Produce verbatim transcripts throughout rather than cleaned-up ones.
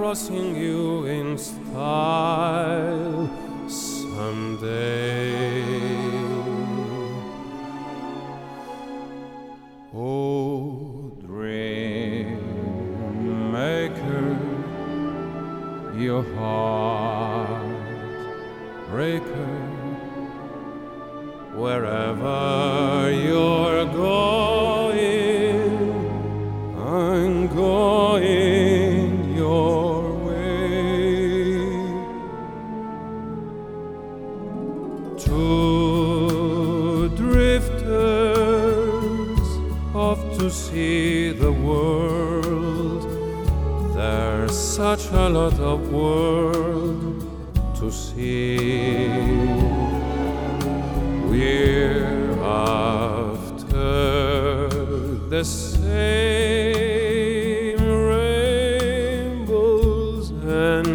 crossing you in style someday. Oh, dream maker, your heart breaker, wherever you're going, I'm going your way. Two drifters off to see the world. There's such a lot of world to see. We're after the same rainbows and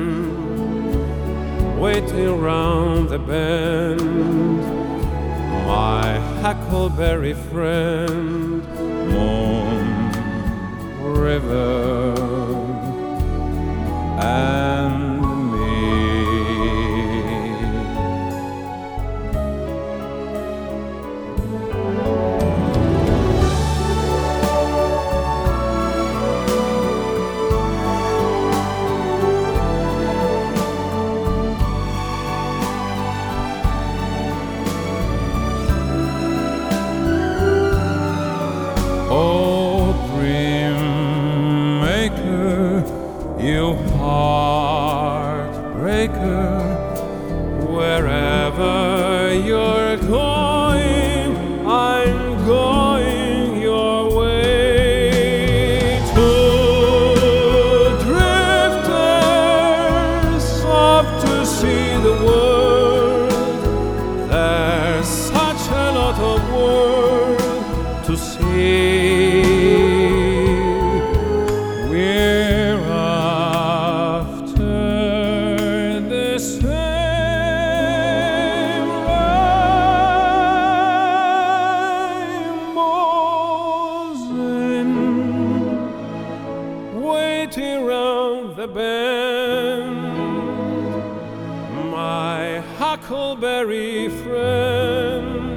waiting round the bend, my huckleberry friend, moon, river, and oh, dream maker, you heartbreaker, wherever you're going, I'm going your way. Two drifters off to see the world. There's such a lot of world to see. We're after the same rainbows and waiting round the bend, my huckleberry friend.